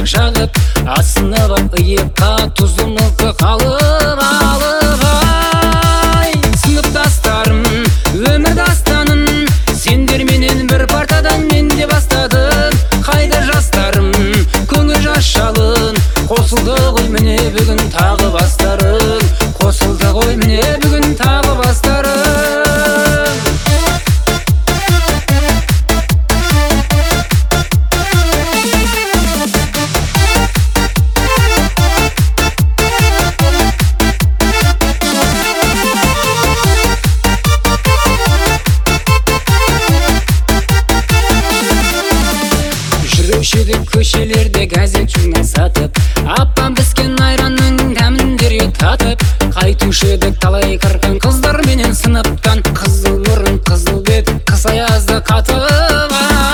шашақ жағып, асынып иыққа тұзды мылтық алып ай сыныптастарым өмір дастанын сендер менен бір партадан мен де бастадым. Қайда жастарым көңіл жас жалын, қосылды ғой міне бүгін тағы бастарың, қосылды ғой міне бүгін тағы бастарың. Жүруші едік көшелерде газет журнал сатып, апам піскен айранның дәмін дереу татып. Қайтушы едік талай кіргін қыздар менен сыныптан, қызыл мұрын қызыл бет қыс аязды қатып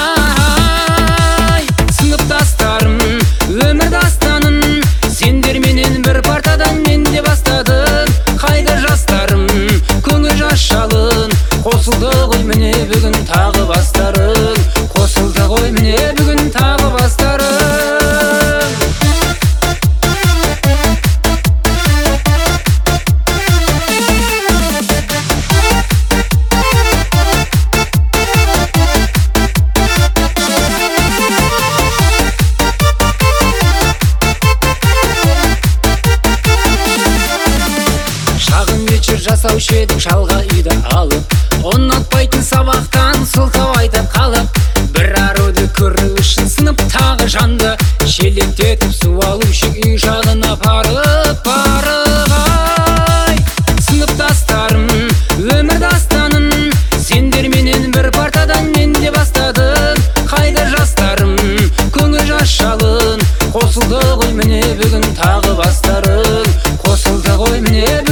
ай сыныптастарым өмір дастанын сендер менен бір партадан мен де бастадым. Қайда жастарым көңіл жас жалын, қосылды ғой міне бүгін тағы бастарың, қосылды ғой міне бүгін тағы бастарың. Шағын вечер жасаушы едік жалға үйді алып, ұнатпайтын сабақтан сылтау айтып қалып. Бір аруды көру үшін сынып тағы жанды, шелектетіп су алушы үй жағын апарып ай сыныптастарым өмір дастанын сендер менен бір партадан мен де бастадым. Қайда жастарым көңіл жас жалын, қосылды ғой міне бүгін тағы бастарың, қосылды ғой міне